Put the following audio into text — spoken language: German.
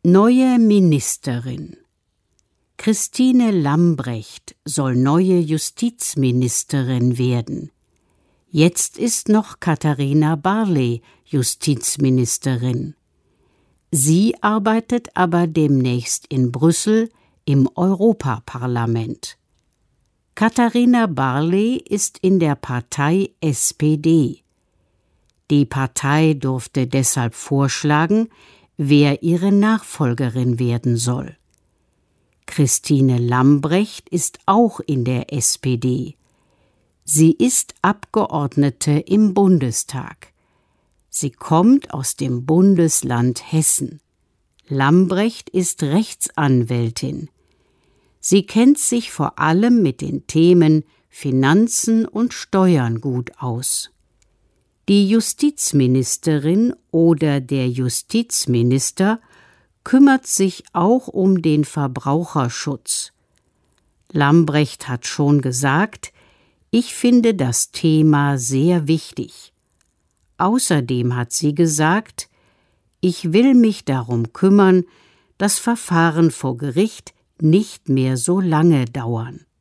Neue Ministerin. Christine Lambrecht soll neue Justizministerin werden. Jetzt ist noch Katharina Barley Justizministerin. Sie arbeitet aber demnächst in Brüssel im Europaparlament. Katharina Barley ist in der Partei SPD. Die Partei durfte deshalb vorschlagen, wer ihre Nachfolgerin werden soll. Christine Lambrecht ist auch in der SPD. Sie ist Abgeordnete im Bundestag. Sie kommt aus dem Bundesland Hessen. Lambrecht ist Rechtsanwältin. Sie kennt sich vor allem mit den Themen Finanzen und Steuern gut aus. Die Justizministerin oder der Justizminister kümmert sich auch um den Verbraucherschutz. Lambrecht hat schon gesagt, ich finde das Thema sehr wichtig. Außerdem hat sie gesagt, ich will mich darum kümmern, dass Verfahren vor Gericht nicht mehr so lange dauern.